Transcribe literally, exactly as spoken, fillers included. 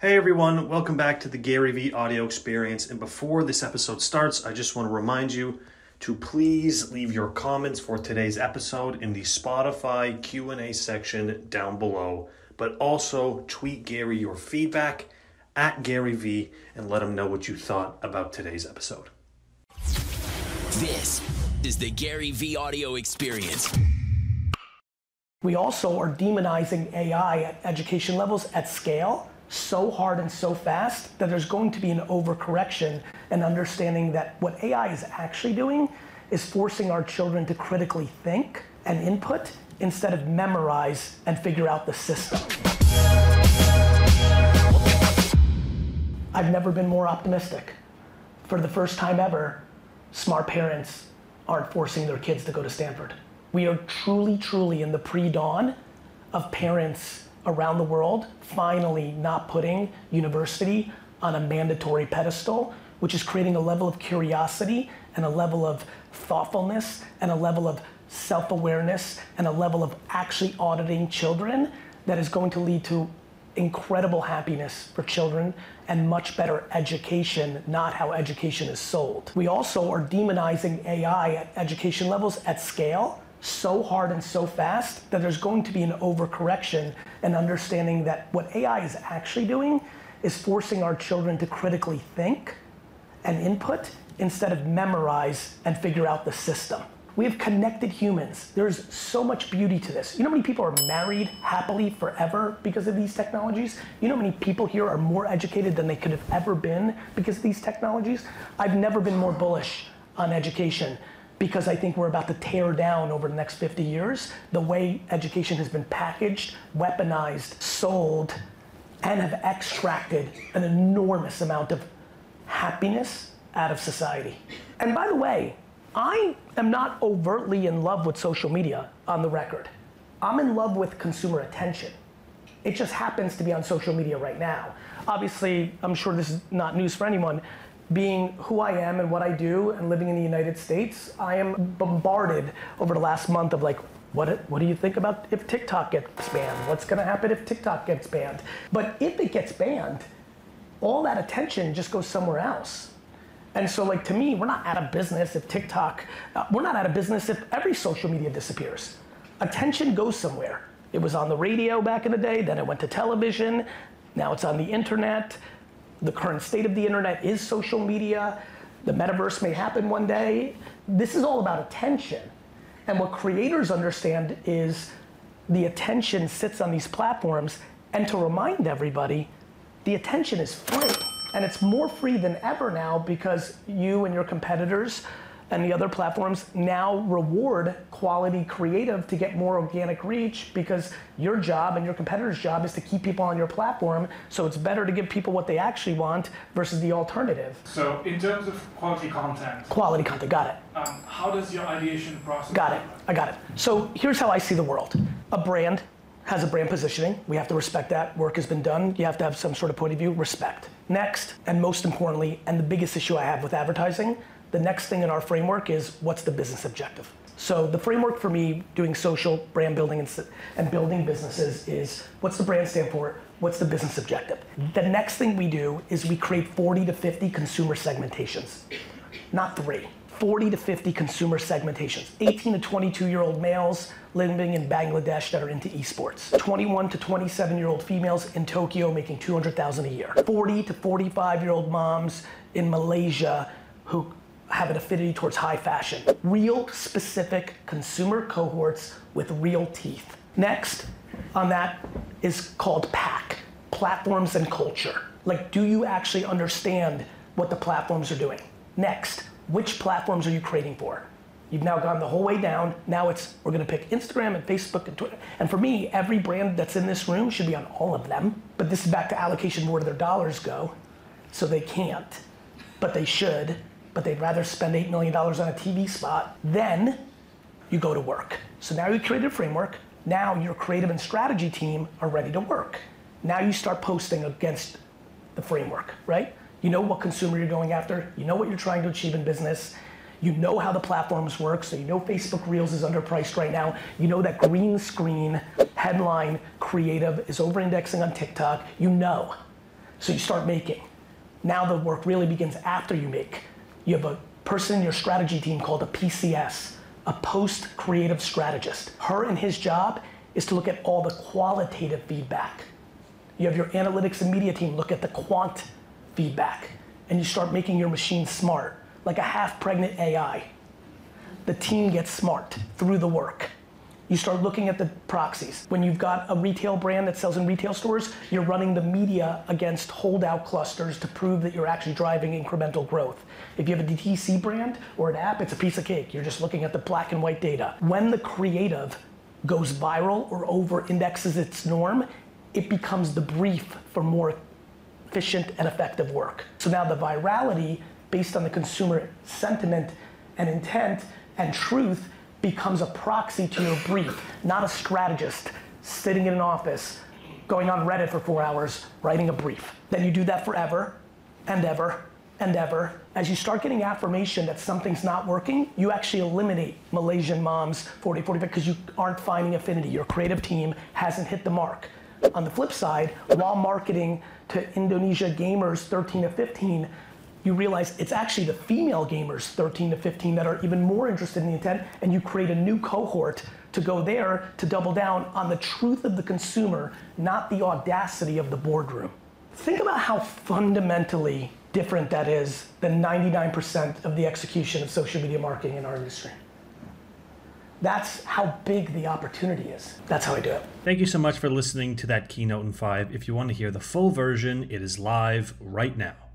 Hey everyone, welcome back to the Gary Vee audio experience. And before this episode starts, I just want to remind you to please leave your comments for today's episode in the Spotify Q and A section down below. But also tweet Gary your feedback at Gary Vee and let him know what you thought about today's episode. This is the Gary Vee audio experience. We also are demonizing A I at education levels at scale so hard and so fast that there's going to be an overcorrection and understanding that what A I is actually doing is forcing our children to critically think and input instead of memorize and figure out the system. I've never been more optimistic. For the first time ever, smart parents aren't forcing their kids to go to Stanford. We are truly, truly in the pre-dawn of parents around the world finally not putting university on a mandatory pedestal, which is creating a level of curiosity and a level of thoughtfulness and a level of self-awareness and a level of actually auditing children that is going to lead to incredible happiness for children and much better education, not how education is sold. We also are demonizing A I at education levels at scale so hard and so fast that there's going to be an overcorrection and understanding that what A I is actually doing is forcing our children to critically think and input instead of memorize and figure out the system. We have connected humans. There's so much beauty to this. You know how many people are married happily forever because of these technologies? You know how many people here are more educated than they could have ever been because of these technologies? I've never been more bullish on education, because I think we're about to tear down over the next fifty years the way education has been packaged, weaponized, sold, and have extracted an enormous amount of happiness out of society. And by the way, I am not overtly in love with social media on the record. I'm in love with consumer attention. It just happens to be on social media right now. Obviously, I'm sure this is not news for anyone. Being who I am and what I do and living in the United States, I am bombarded over the last month of like, what, what do you think about if TikTok gets banned? What's gonna happen if TikTok gets banned? But if it gets banned, all that attention just goes somewhere else. And so like to me, we're not out of business if TikTok, uh, we're not out of business if every social media disappears. Attention goes somewhere. It was on the radio back in the day, then it went to television, now it's on the internet. The current state of the internet is social media. The metaverse may happen one day. This is all about attention. And what creators understand is the attention sits on these platforms, and to remind everybody, the attention is free. And it's more free than ever now because you and your competitors and the other platforms now reward quality creative to get more organic reach, because your job and your competitor's job is to keep people on your platform, so it's better to give people what they actually want versus the alternative. So in terms of quality content. Quality content, got it. Um, how does your ideation process Got it, work? I got it. So here's how I see the world. A brand has a brand positioning. We have to respect that. Work has been done. You have to have some sort of point of view, respect. Next, and most importantly, and the biggest issue I have with advertising, the next thing in our framework is what's the business objective. So the framework for me doing social brand building and, and building businesses is what's the brand stand for, what's the business objective. The next thing we do is we create forty to fifty consumer segmentations, not three. forty to fifty consumer segmentations. eighteen to twenty-two year old males living in Bangladesh that are into esports. twenty-one to twenty-seven year old females in Tokyo making two hundred thousand a year. forty to forty-five year old moms in Malaysia who have an affinity towards high fashion. Real specific consumer cohorts with real teeth. Next on that is called PAC, platforms and culture. Like, do you actually understand what the platforms are doing? Next, which platforms are you creating for? You've now gone the whole way down. Now it's, we're gonna pick Instagram and Facebook and Twitter. And for me, every brand that's in this room should be on all of them. But this is back to allocation, where do their dollars go? So they can't, but they should. But they'd rather spend eight million dollars on a T V spot. Then you go to work. So now you created a framework. Now your creative and strategy team are ready to work. Now you start posting against the framework, right? You know what consumer you're going after. You know what you're trying to achieve in business. You know how the platforms work, so you know Facebook Reels is underpriced right now. You know that green screen headline creative is over-indexing on TikTok. You know. So you start making. Now the work really begins after you make. You have a person in your strategy team called a P C S, a post-creative strategist. Her and his job is to look at all the qualitative feedback. You have your analytics and media team look at the quant feedback, and you start making your machine smart, like a half-pregnant A I. The team gets smart through the work. You start looking at the proxies. When you've got a retail brand that sells in retail stores, you're running the media against holdout clusters to prove that you're actually driving incremental growth. If you have a D T C brand or an app, it's a piece of cake. You're just looking at the black and white data. When the creative goes viral or over-indexes its norm, it becomes the brief for more efficient and effective work. So now the virality, based on the consumer sentiment and intent and truth, becomes a proxy to your brief, not a strategist sitting in an office, going on Reddit for four hours, writing a brief. Then you do that forever and ever and ever. As you start getting affirmation that something's not working, you actually eliminate Malaysian moms forty, forty-five, because you aren't finding affinity. Your creative team hasn't hit the mark. On the flip side, while marketing to Indonesia gamers thirteen to fifteen, you realize it's actually the female gamers thirteen to fifteen that are even more interested in the intent, and you create a new cohort to go there to double down on the truth of the consumer, not the audacity of the boardroom. Think about how fundamentally different that is than ninety-nine percent of the execution of social media marketing in our industry. That's how big the opportunity is. That's how I do it. Thank you so much for listening to that keynote in five. If you want to hear the full version, it is live right now.